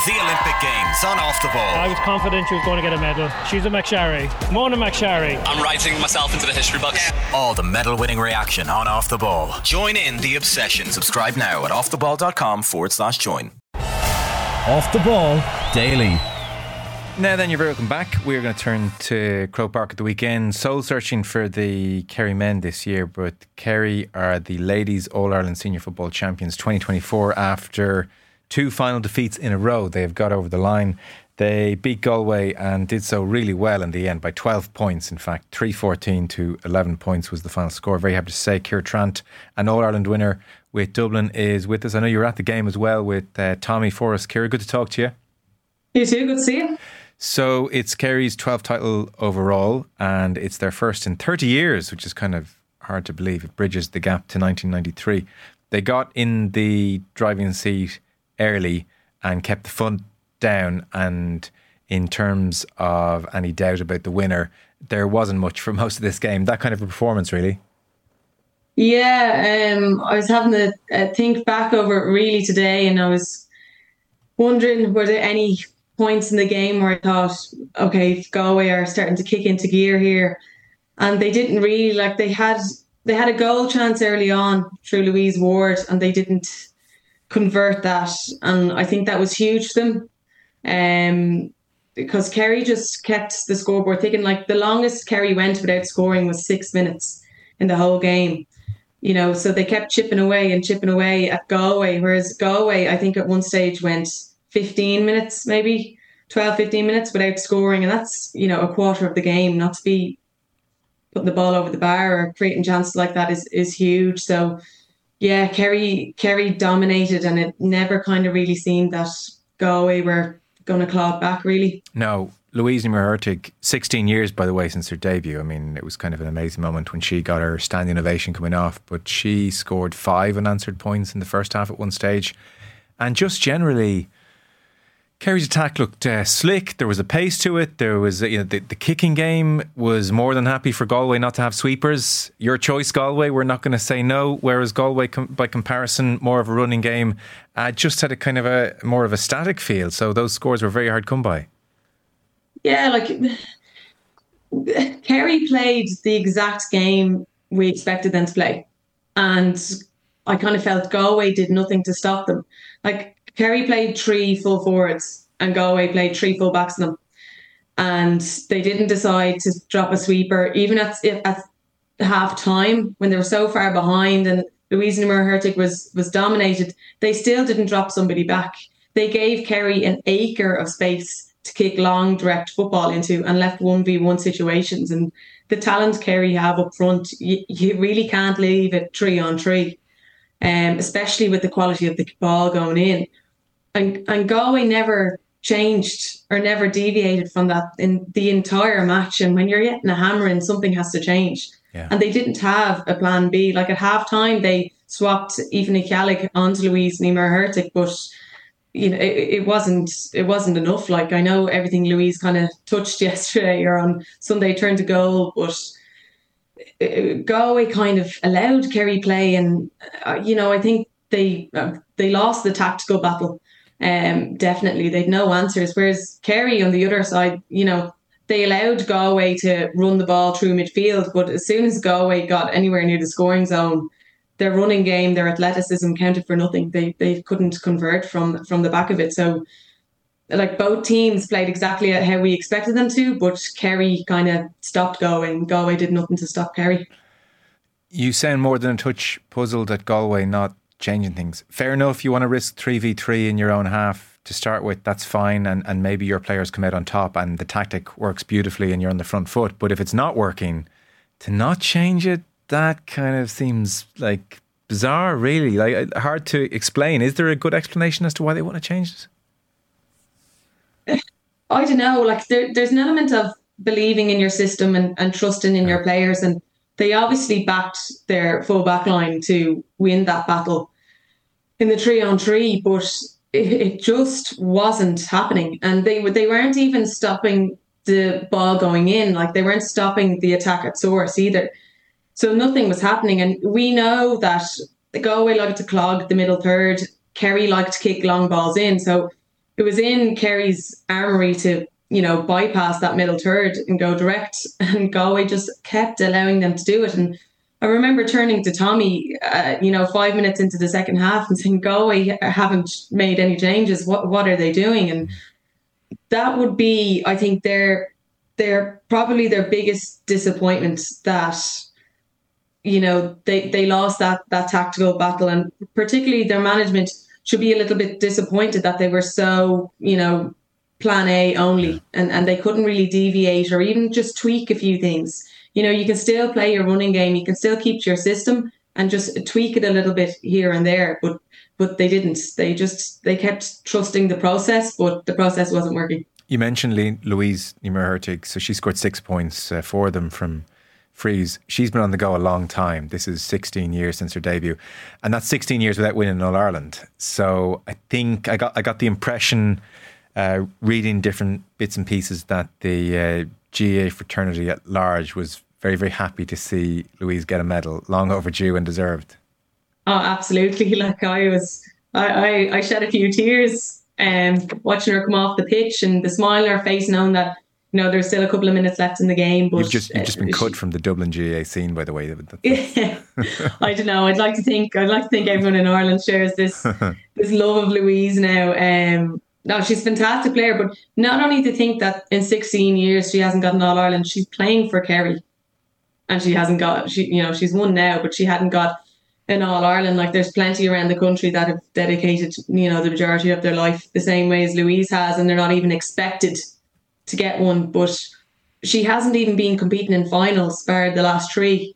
The Olympic Games on Off the Ball. I was confident she was going to get a medal. She's a McSharry. Mona McSharry. I'm writing myself into the history books. All the medal-winning reaction on Off the Ball. Join in the obsession. Subscribe now at offtheball.com/join. Off the Ball Daily. Now then, you're very welcome back. We're going to turn to Croke Park at the weekend. Soul searching for the Kerry men this year, but Kerry are the Ladies All-Ireland Senior Football Champions 2024 after 2 final defeats in a row. They have got over the line. They beat Galway and did so really well in the end by 12 points. In fact, 3-14 to 11 points was the final score. Very happy to say Ciara Trant, an All-Ireland winner with Dublin, is with us. I know you were at the game as well with Tommy Forrest. Ciara, good to talk to you. You too, good to see you. So it's Kerry's 12th title overall, and it's their first in 30 years, which is kind of hard to believe. It bridges the gap to 1993. They got in the driving seat early and kept the foot down, and in terms of any doubt about the winner, there wasn't much for most of this game. That kind of a performance, really. Yeah, I was having a think back over it really today, and I was wondering, were there any points in the game where I thought, okay, Galway are starting to kick into gear here, and they didn't really. Like, they had a goal chance early on through Louise Ward, and they didn't convert that, and I think that was huge for them, because Kerry just kept the scoreboard ticking. Like, the longest Kerry went without scoring was 6 minutes in the whole game, you know, so they kept chipping away at Galway, whereas Galway, I think at one stage went 15 minutes, maybe 12, 15 minutes without scoring. And that's, you know, a quarter of the game. Not to be putting the ball over the bar or creating chances like that is huge. So, yeah, Kerry dominated, and it never kind of really seemed that Galway were going to claw it back, really. No, Louise Nimmer-Hurtig, 16 years, by the way, since her debut. I mean, it was kind of an amazing moment when she got her standing ovation coming off. But she scored 5 unanswered points in the first half at one stage. And just generally, Kerry's attack looked slick. There was a pace to it. There was, the kicking game was more than happy for Galway not to have sweepers. Your choice, Galway. We're not going to say no. Whereas Galway, by comparison, more of a running game, just had a kind of a more of a static feel. So those scores were very hard to come by. Yeah, like Kerry played the exact game we expected them to play, and I kind of felt Galway did nothing to stop them. Like, Kerry played 3 full forwards and Galway played 3 full backs in them. And they didn't decide to drop a sweeper, even at half time when they were so far behind and Louise Nimmer-Hurtig was dominated. They still didn't drop somebody back. They gave Kerry an acre of space to kick long, direct football into and left 1v1 situations. And the talent Kerry have up front, you really can't leave it 3-on-3, especially with the quality of the ball going in. And Galway never changed or never deviated from that in the entire match. And when you're getting a hammer in, something has to change. Yeah. And they didn't have a plan B. Like, at half time, they swapped Aoife Ní Cheallaigh onto Louise Nimmer-Hurtig, but you know, it wasn't enough. Like, I know everything Louise kind of touched yesterday or on Sunday turned to goal, but Galway kind of allowed Kerry play, and I think they lost the tactical battle. Definitely, they'd no answers. Whereas Kerry on the other side, they allowed Galway to run the ball through midfield, but as soon as Galway got anywhere near the scoring zone, their running game, their athleticism counted for nothing. They couldn't convert from the back of it. So, like, both teams played exactly how we expected them to, but Kerry kind of stopped Galway, and Galway did nothing to stop Kerry. You sound more than a touch puzzled at Galway not changing things. Fair enough, you want to risk 3v3 in your own half to start with, that's fine, and maybe your players come out on top and the tactic works beautifully and you're on the front foot. But if it's not working, to not change it, that kind of seems like bizarre, really. Like, hard to explain. Is there a good explanation as to why they want to change it? I don't know. Like, there's an element of believing in your system and trusting in your players, and they obviously backed their full back line to win that battle in the 3-on-3, but it just wasn't happening. And they weren't even stopping the ball going in. Like, they weren't stopping the attack at source either. So nothing was happening. And we know that the Galway liked to clog the middle third. Kerry liked to kick long balls in. So it was in Kerry's armoury to, bypass that middle third and go direct, and Galway just kept allowing them to do it. And I remember turning to Tommy, 5 minutes into the second half and saying, Galway haven't made any changes. What are they doing? And that would be, I think, they're probably their biggest disappointment, that, they lost that tactical battle, and particularly their management should be a little bit disappointed that they were so, plan A only, and they couldn't really deviate or even just tweak a few things. You can still play your running game, you can still keep to your system and just tweak it a little bit here and there, but they didn't. They kept trusting the process, but the process wasn't working. You mentioned Louise Ní Mhuircheartaigh, so she scored 6 points for them from frees. She's been on the go a long time. This is 16 years since her debut, and that's 16 years without winning All Ireland. So I think I got the impression, reading different bits and pieces, that the GAA fraternity at large was very, very happy to see Louise get a medal, long overdue and deserved. Oh, absolutely! Like I shed a few tears watching her come off the pitch, and the smile on her face, knowing that there's still a couple of minutes left in the game. But you've just been cut from the Dublin GAA scene, by the way. Yeah, I don't know. I'd like to think everyone in Ireland shares this love of Louise now. No, she's a fantastic player, but not only to think that in 16 years she hasn't got an All Ireland, she's playing for Kerry, and she hasn't got. She's won now, but she hadn't got an All Ireland. Like, there's plenty around the country that have dedicated the majority of their life the same way as Louise has, and they're not even expected to get one. But she hasn't even been competing in finals bar the last three.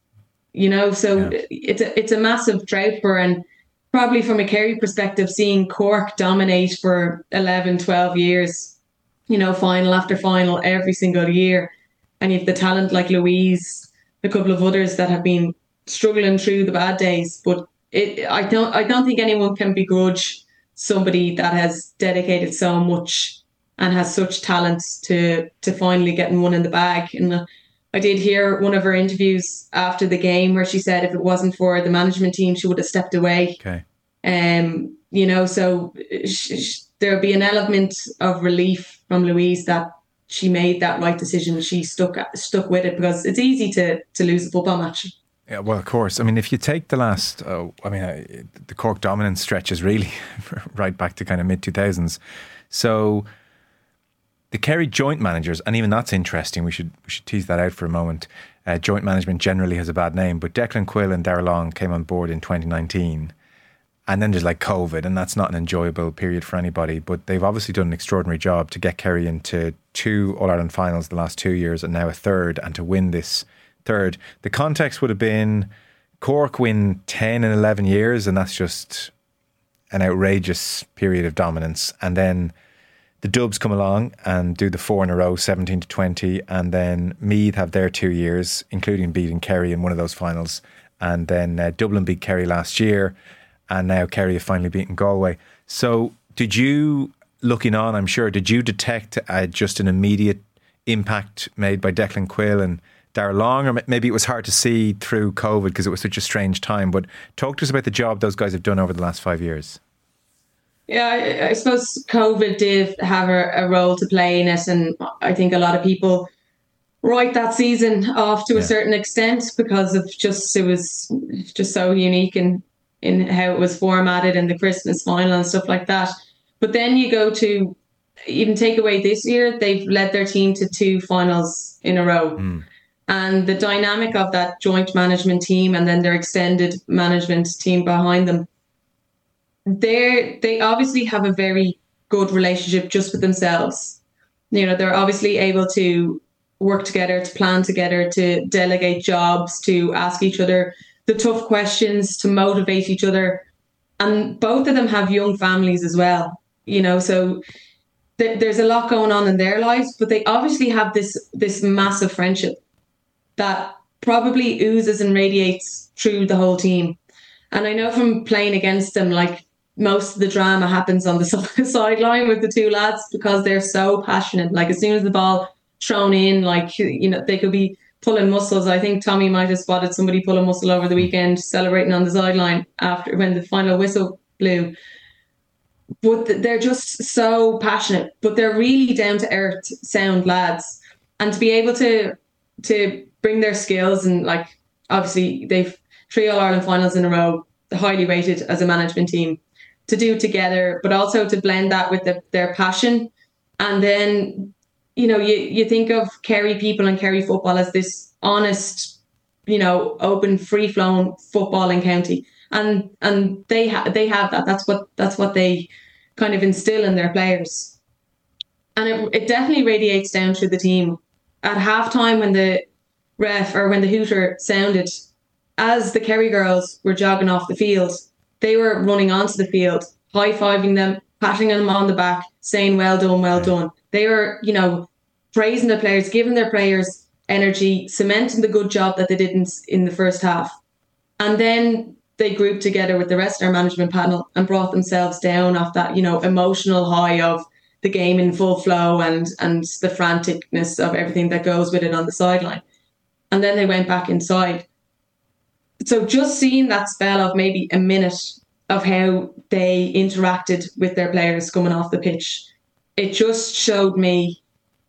So yeah. It's a massive drought for her, and probably from a Kerry perspective, seeing Cork dominate for 11, 12 years, final after final every single year, and you have the talent like Louise, a couple of others that have been struggling through the bad days. But I don't think anyone can begrudge somebody that has dedicated so much and has such talent to finally getting one in the bag. And I did hear one of her interviews after the game where she said if it wasn't for the management team, she would have stepped away. Okay. So there'll be an element of relief from Louise that she made that right decision. She stuck with it, because it's easy to lose a football match. Yeah, well, of course. I mean, if you take the last, the Cork dominance stretches really right back to kind of mid-2000s. So the Kerry joint managers, and even that's interesting, we should tease that out for a moment. Joint management generally has a bad name, but Declan Quill and Darragh Long came on board in 2019. And then there's like COVID, and that's not an enjoyable period for anybody. But they've obviously done an extraordinary job to get Kerry into 2 All-Ireland finals the last 2 years, and now a third, and to win this third. The context would have been Cork win 10 and 11 years, and that's just an outrageous period of dominance. And then the Dubs come along and do the 4 in a row, 17 to 20, and then Meath have their 2 years, including beating Kerry in one of those finals. And then Dublin beat Kerry last year, and now Kerry have finally beaten Galway. So did you, looking on, I'm sure, did you detect just an immediate impact made by Declan Quill and Darragh Long? Or maybe it was hard to see through COVID because it was such a strange time. But talk to us about the job those guys have done over the last 5 years. Yeah, I suppose COVID did have a role to play in it, and I think a lot of people write that season off to a certain extent because of it was just so unique in how it was formatted and the Christmas final and stuff like that. But then you go to, even take away this year, they've led their team to 2 finals in a row. And the dynamic of that joint management team and then their extended management team behind them, they obviously have a very good relationship just with themselves. They're obviously able to work together, to plan together, to delegate jobs, to ask each other the tough questions, to motivate each other. And both of them have young families as well, so there's a lot going on in their lives, but they obviously have this massive friendship that probably oozes and radiates through the whole team. And I know from playing against them, like, most of the drama happens on the sideline with the 2 lads because they're so passionate. Like, as soon as the ball thrown in, like, they could be pulling muscles. I think Tommy might have spotted somebody pull a muscle over the weekend, celebrating on the sideline after when the final whistle blew. but they're just so passionate, but they're really down to earth, sound lads. And to be able to bring their skills, and like, obviously they've 3 All-Ireland finals in a row, highly rated as a management team, to do together, but also to blend that with their passion. And then, you think of Kerry people and Kerry football as this honest, open, free-flowing footballing county. And they have that. That's what they kind of instill in their players. And it definitely radiates down through the team. At halftime, when the ref or when the hooter sounded, as the Kerry girls were jogging off the field, they were running onto the field, high-fiving them, patting them on the back, saying, well done, well done. They were, praising the players, giving their players energy, cementing the good job that they did in the first half. And then they grouped together with the rest of their management panel and brought themselves down off that, emotional high of the game in full flow and the franticness of everything that goes with it on the sideline. And then they went back inside. So just seeing that spell of maybe a minute of how they interacted with their players coming off the pitch, it just showed me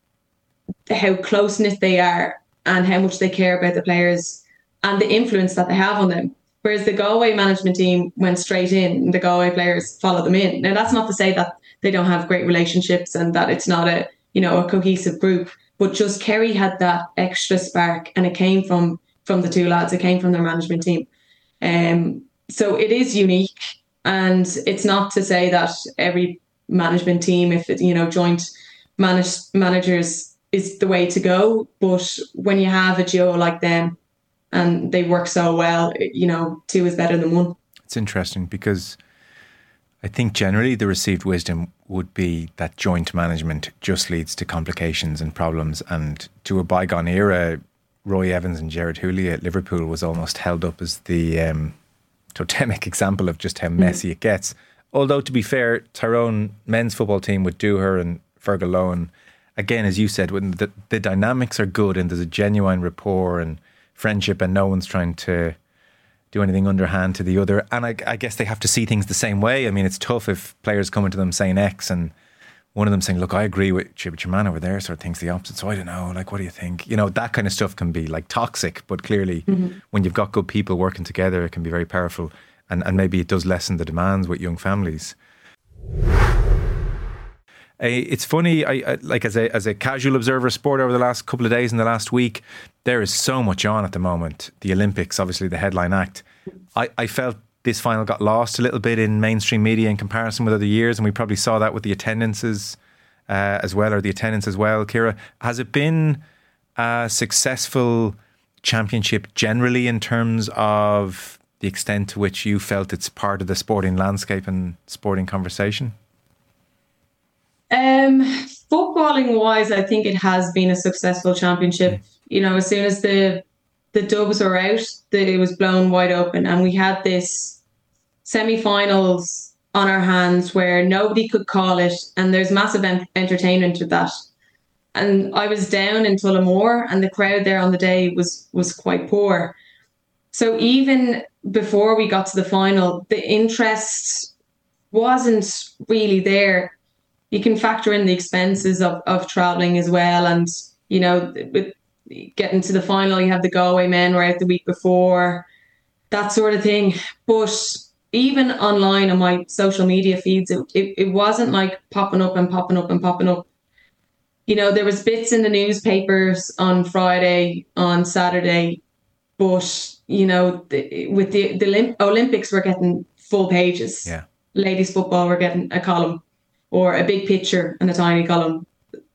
how close-knit they are and how much they care about the players and the influence that they have on them. Whereas the Galway management team went straight in and the Galway players followed them in. Now, that's not to say that they don't have great relationships and that it's not a cohesive group, but just Kerry had that extra spark, and it came from the 2 lads. It came from their management team. So it is unique, and it's not to say that every management team, if it, joint managers is the way to go. But when you have a duo like them and they work so well, 2 is better than 1. It's interesting because I think generally the received wisdom would be that joint management just leads to complications and problems. And to a bygone era, Roy Evans and Gerard Hooley at Liverpool was almost held up as the totemic example of just how messy it gets. Although, to be fair, Tyrone men's football team with Dooher and Fergal Lohan, again, as you said, when the dynamics are good and there's a genuine rapport and friendship and no one's trying to do anything underhand to the other. And I guess they have to see things the same way. I mean, it's tough if players come into them saying X and one of them saying, look, I agree with you, but your man over there sort of thinks the opposite. So I don't know, like, what do you think? That kind of stuff can be like toxic, but clearly when you've got good people working together, it can be very powerful. And maybe it does lessen the demands with young families. It's funny, I like as a casual observer of sport over the last couple of days and the last week, there is so much on at the moment. The Olympics, obviously the headline act. I felt this final got lost a little bit in mainstream media in comparison with other years, and we probably saw that with the attendances as well, or the attendance as well. Ciara, has it been a successful championship generally in terms of the extent to which you felt it's part of the sporting landscape and sporting conversation? Footballing wise, I think it has been a successful championship. As soon as the Dubs were out, it was blown wide open, and we had this semi-finals on our hands where nobody could call it, and there's massive entertainment with that. And I was down in Tullamore, and the crowd there on the day was quite poor. So even before we got to the final, the interest wasn't really there. You can factor in the expenses of travelling as well. And, with getting to the final, you have the Galway men were out the week before, that sort of thing. But even online on my social media feeds, it wasn't like popping up and popping up and popping up. There was bits in the newspapers on Friday, on Saturday, but, with the Olympics, we're getting full pages. Yeah. Ladies football, we're getting a column, or a big picture and a tiny column.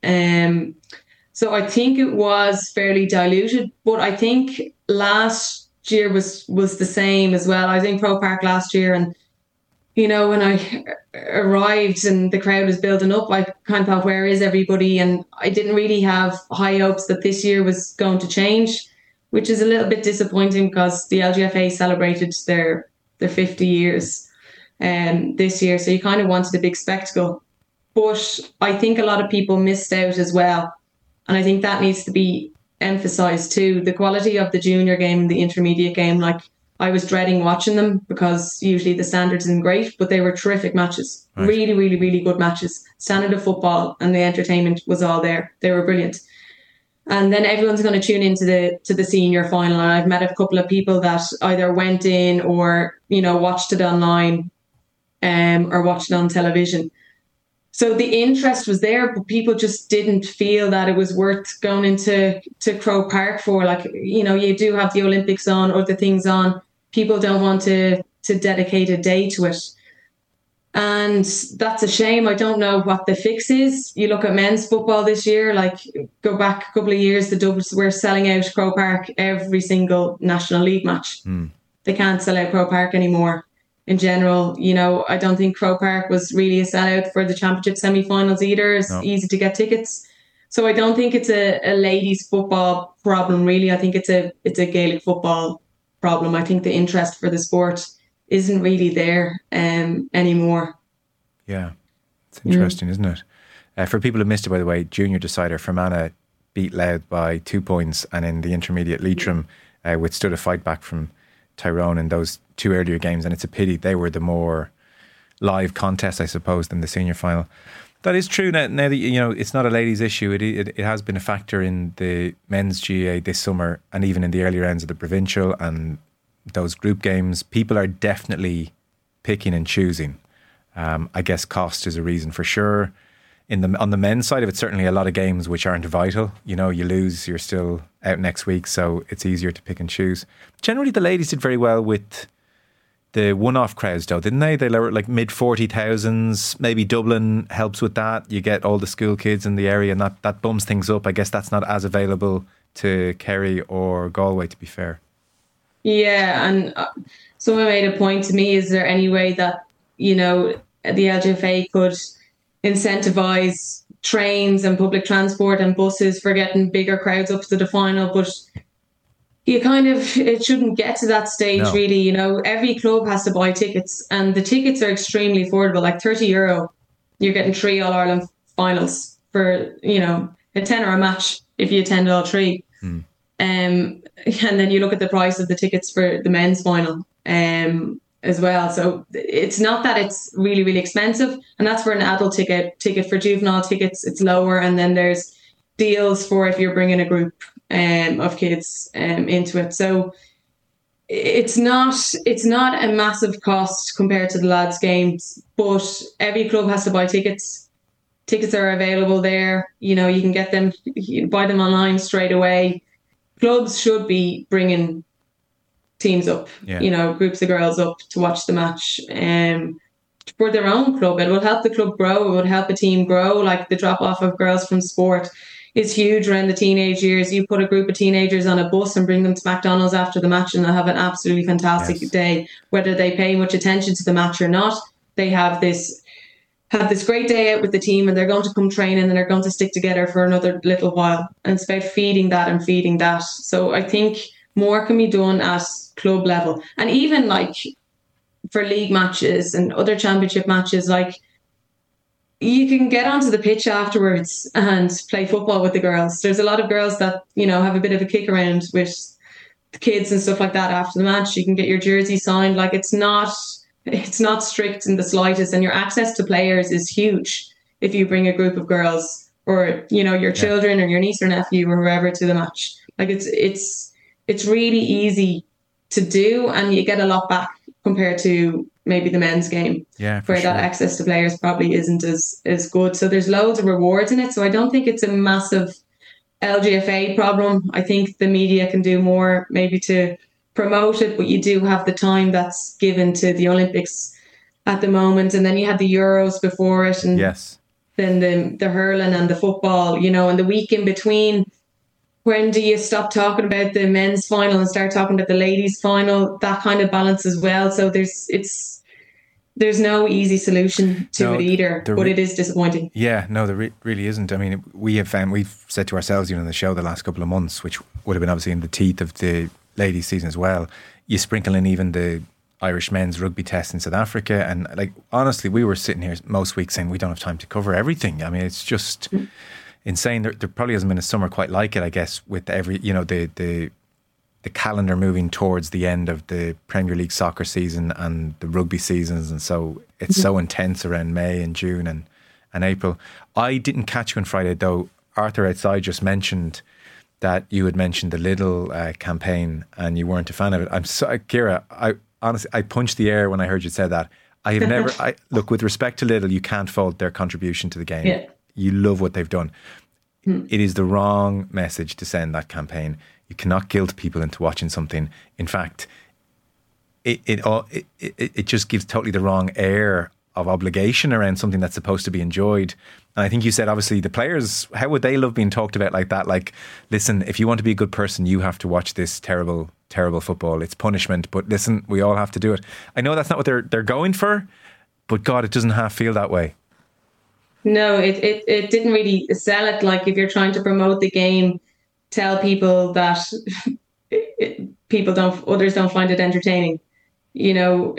So I think it was fairly diluted, but I think last year was the same as well. I was in Pro Park last year, and, when I arrived and the crowd was building up, I kind of thought, where is everybody? And I didn't really have high hopes that this year was going to change, which is a little bit disappointing because the LGFA celebrated their 50 years this year. So you kind of wanted a big spectacle. But I think a lot of people missed out as well. And I think that needs to be emphasised too. The quality of the junior game and the intermediate game, like I was dreading watching them because usually the standard isn't great, but they were terrific matches. Right. Really, really, really good matches. Standard of football, and the entertainment was all there. They were brilliant. And then everyone's going to tune into the senior final. And I've met a couple of people that either went in or, watched it online or watched it on television. So the interest was there, but people just didn't feel that it was worth going into Croke Park for. Like, you do have the Olympics on, other things on. People don't want to dedicate a day to it. And that's a shame. I don't know what the fix is. You look at men's football this year, like go back a couple of years, the Dubs were selling out Croke Park every single National League match. They can't sell out Croke Park anymore. In general, I don't think Croke Park was really a sellout for the championship semi-finals either. It's easy to get tickets. So I don't think it's a ladies football problem, really. I think it's a Gaelic football problem. I think the interest for the sport isn't really there anymore. Yeah, it's interesting, isn't it? For people who missed it, by the way, junior decider Fermanagh beat Louth by 2 points, and in the intermediate Leitrim withstood a fight back from Tyrone in those two earlier games, and it's a pity they were the more live contest, I suppose, than the senior final. That is true. Now that it's not a ladies' issue. It has been a factor in the men's GAA this summer, and even in the early rounds of the provincial and those group games. People are definitely picking and choosing. I guess cost is a reason for sure. On the men's side of it, certainly a lot of games which aren't vital. You lose, you're still out next week, so it's easier to pick and choose. Generally, the ladies did very well with the one-off crowds, though, didn't they? They were like mid 40,000s. Maybe Dublin helps with that. You get all the school kids in the area, and that bums things up. I guess that's not as available to Kerry or Galway, to be fair. Yeah, and someone made a point to me, is there any way that, the LGFA could incentivise trains and public transport and buses for getting bigger crowds up to the final? But it shouldn't get to that stage, no. Really. Every club has to buy tickets, and the tickets are extremely affordable, like €30. You're getting 3 All-Ireland finals for, a tenner a match if you attend all 3. And then you look at the price of the tickets for the men's final as well. So it's not that it's really, really expensive. And that's for an adult ticket. For juvenile tickets, it's lower. And then there's deals for if you're bringing a group of kids into it. So it's not a massive cost compared to the lads' games. But every club has to buy tickets. Tickets are available there. You can get them, you can buy them online straight away. Clubs should be bringing teams up, groups of girls up to watch the match for their own club. It will help the club grow. It would help a team grow. Like the drop-off of girls from sport is huge around the teenage years. You put a group of teenagers on a bus and bring them to McDonald's after the match, and they'll have an absolutely fantastic day. Whether they pay much attention to the match or not, they have this great day out with the team, and they're going to come training and they're going to stick together for another little while. And it's about feeding that. So I think more can be done at club level. And even like for league matches and other championship matches, like you can get onto the pitch afterwards and play football with the girls. There's a lot of girls that, have a bit of a kick around with the kids and stuff like that after the match. You can get your jersey signed. Like it's not strict in the slightest, and your access to players is huge if you bring a group of girls or your children or your niece or nephew or whoever to the match. Like it's really easy to do, and you get a lot back compared to maybe the men's game, where that access to players probably isn't as good. So there's loads of rewards in it. So I don't think it's a massive LGFA problem. I think the media can do more maybe to promote it, but you do have the time that's given to the Olympics at the moment, and then you had the Euros before it, and then the hurling and the football, and the week in between. When do you stop talking about the men's final and start talking about the ladies' final? That kind of balance as well. So there's no easy solution to it either, but it is disappointing. Yeah, no, there really isn't. I mean, we've said to ourselves, on the show the last couple of months, which would have been obviously in the teeth of the ladies' season as well, you sprinkle in even the Irish men's rugby test in South Africa, and like honestly, we were sitting here most weeks saying we don't have time to cover everything. I mean, it's just insane. There probably hasn't been a summer quite like it, I guess, with every the the calendar moving towards the end of the Premier League soccer season and the rugby seasons, and so it's so intense around May and June and April. I didn't catch you on Friday though. Arthur outside just mentioned that you had mentioned the Lidl campaign and you weren't a fan of it. I'm sorry, Ciara, I honestly, I punched the air when I heard you say that. I have never, look, with respect to Lidl, you can't fault their contribution to the game. Yeah. You love what they've done. It is the wrong message to send, that campaign. You cannot guilt people into watching something. In fact, it just gives totally the wrong air of obligation around something that's supposed to be enjoyed. And I think you said, obviously, the players, how would they love being talked about like that? Like, listen, if you want to be a good person, you have to watch this terrible, terrible football. It's punishment, but listen, we all have to do it. I know that's not what they're going for, but God, it doesn't half feel that way. No, it didn't really sell it. Like, if you're trying to promote the game, tell people that others don't find it entertaining. You know,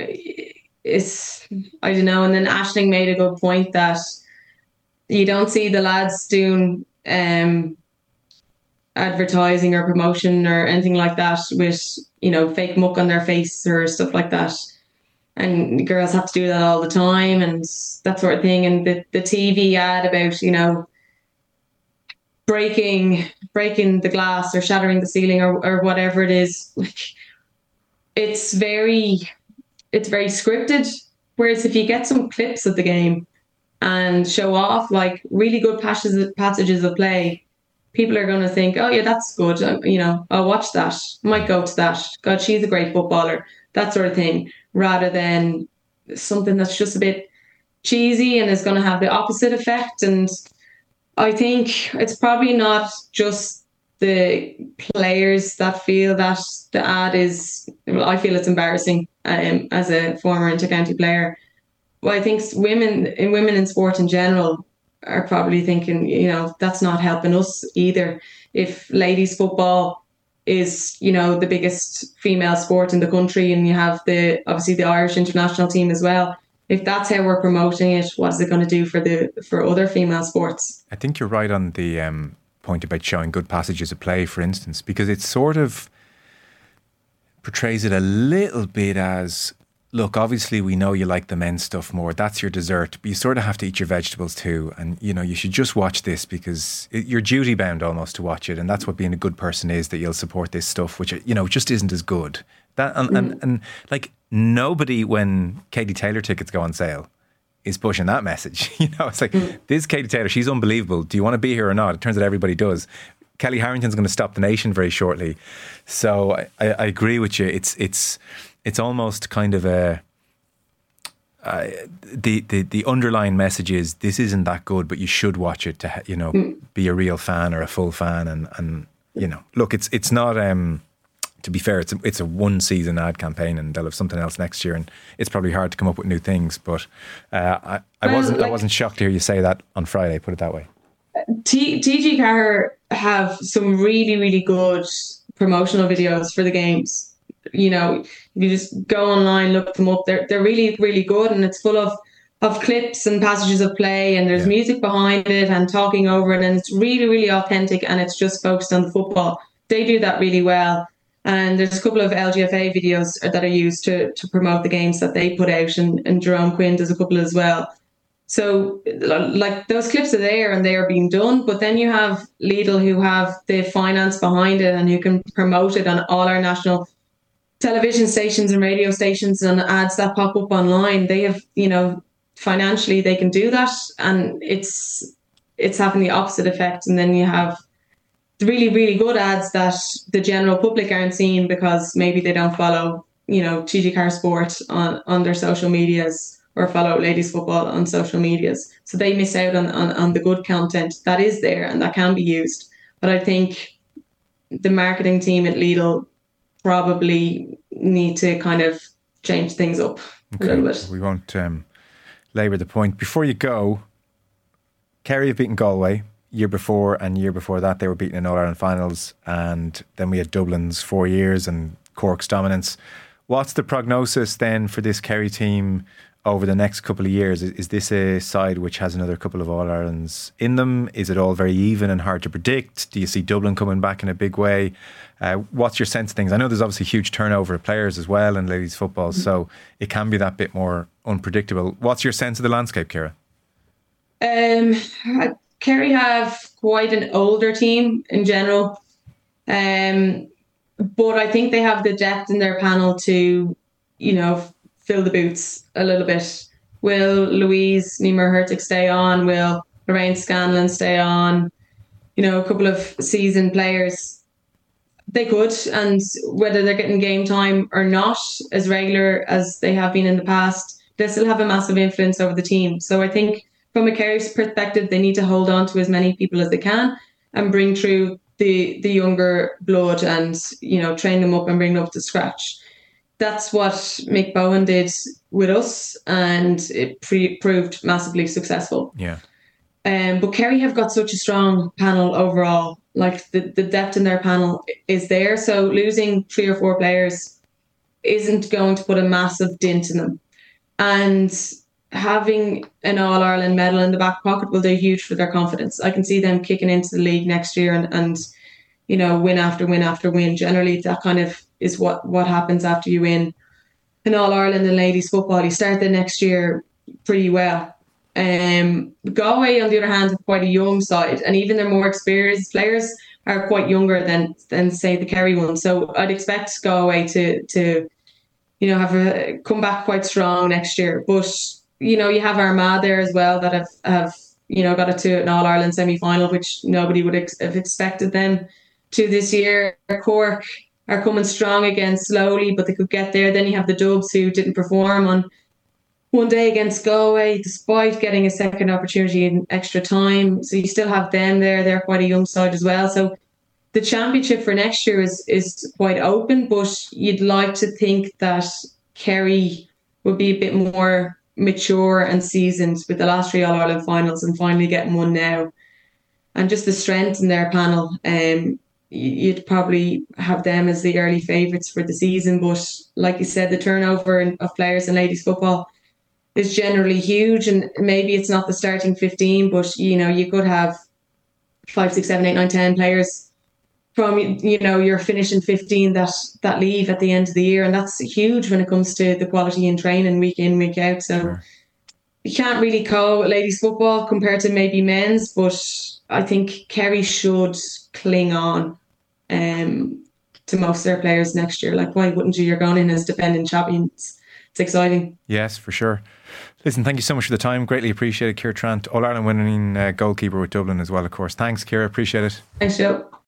I don't know. And then Aisling made a good point that you don't see the lads doing advertising or promotion or anything like that with, you know, fake muck on their face or stuff like that. And girls have to do that all the time and that sort of thing. And the TV ad about, you know, breaking the glass or shattering the ceiling or whatever it is, like, it's very scripted. Whereas if you get some clips of the game and show off like really good passages of play, people are going to think, oh yeah, that's good. You know, I'll watch that. Might go to that. God, she's a great footballer. That sort of thing, rather than something that's just a bit cheesy and is going to have the opposite effect. And I think it's probably not just the players that feel that the ad is, well, I feel it's embarrassing as a former inter-county player. Well, I think women in sport in general are probably thinking, you know, that's not helping us either. If ladies football is, you know, the biggest female sport in the country, and you have obviously the Irish international team as well. If that's how we're promoting it, what is it going to do for other female sports? I think you're right on the point about showing good passages of play, for instance, because it sort of portrays it a little bit as, look, obviously we know you like the men's stuff more. That's your dessert, but you sort of have to eat your vegetables too. And, you know, you should just watch this because you're duty bound almost to watch it. And that's what being a good person is, that you'll support this stuff, which, you know, just isn't as good. And like, nobody, when Katie Taylor tickets go on sale, is pushing that message. You know, it's like, this Katie Taylor, she's unbelievable. Do you want to be here or not? It turns out everybody does. Kelly Harrington's going to stop the nation very shortly. So I agree with you. It's almost kind of the underlying message is, this isn't that good, but you should watch it to, you know, be a real fan or a full fan. And you know, look, it's not, to be fair, it's a one season ad campaign, and they'll have something else next year, and it's probably hard to come up with new things. But I wasn't shocked to hear you say that on Friday, put it that way. TG Carr have some really, really good promotional videos for the games. You know, you just go online, look them up. They're really, really good, and it's full of clips and passages of play, and there's music behind it and talking over it, and it's really, really authentic, and it's just focused on the football. They do that really well. And there's a couple of LGFA videos that are used to promote the games that they put out, and Jerome Quinn does a couple as well. So, like, those clips are there and they are being done, but then you have Lidl, who have the finance behind it and who can promote it on all our national television stations and radio stations and ads that pop up online. They have, you know, financially they can do that, and it's having the opposite effect. And then you have the really, really good ads that the general public aren't seeing because maybe they don't follow, you know, TG Carr Sport on their social medias, or follow ladies football on social medias. So they miss out on the good content that is there and that can be used. But I think the marketing team at Lidl probably need to kind of change things up a little bit. We won't labour the point. Before you go, Kerry have beaten Galway. Year before and year before that, they were beaten in All-Ireland finals, and then we had Dublin's 4 years and Cork's dominance. What's the prognosis then for this Kerry team over the next couple of years? Is this a side which has another couple of All-Irelands in them? Is it all very even and hard to predict? Do you see Dublin coming back in a big way? What's your sense of things? I know there's obviously huge turnover of players as well in ladies football, so it can be that bit more unpredictable. What's your sense of the landscape, Ciara? Kerry have quite an older team in general, but I think they have the depth in their panel to, fill the boots a little bit. Will Louise Niemer-Hurtig stay on? Will Lorraine Scanlon stay on? A couple of seasoned players. They could, and whether they're getting game time or not, as regular as they have been in the past, they still have a massive influence over the team. So I think from a Kerry's perspective, they need to hold on to as many people as they can and bring through the younger blood and, train them up and bring them up to scratch. That's what Mick Bowen did with us, and it proved massively successful. Yeah. But Kerry have got such a strong panel overall. Like the depth in their panel is there. So losing 3 or 4 players isn't going to put a massive dent in them. And having an All-Ireland medal in the back pocket will do huge for their confidence. I can see them kicking into the league next year and win after win after win. Generally, that kind of is what happens after you win an All-Ireland in ladies football. You start the next year pretty well. Galway, on the other hand, have quite a young side, and even their more experienced players are quite younger than say the Kerry ones. So I'd expect Galway to have come back quite strong next year. But you have Armagh there as well that have got it to an All-Ireland semi-final, which nobody would have expected them to this year. Cork are coming strong again slowly, but they could get there. Then you have the Dubs, who didn't perform on one day against Galway, despite getting a second opportunity in extra time. So you still have them there. They're quite a young side as well. So the championship for next year is quite open, but you'd like to think that Kerry would be a bit more mature and seasoned with the last 3 All-Ireland finals and finally getting one now. And just the strength in their panel, you'd probably have them as the early favourites for the season. But like you said, the turnover of players in ladies football is generally huge, and maybe it's not the starting 15, but you could have 5, 6, 7, 8, 9, 10 players from your finishing 15 that leave at the end of the year, and that's huge when it comes to the quality in training week in, week out. So sure. You can't really call it ladies football compared to maybe men's, but I think Kerry should cling on to most of their players next year. Like, why wouldn't you? You're going in as defending champions. It's exciting. Yes, for sure. Listen, thank you so much for the time. Greatly appreciated. Ciara Trant, All-Ireland winning goalkeeper with Dublin as well, of course. Thanks, Ciara. Appreciate it. Thanks, Joe.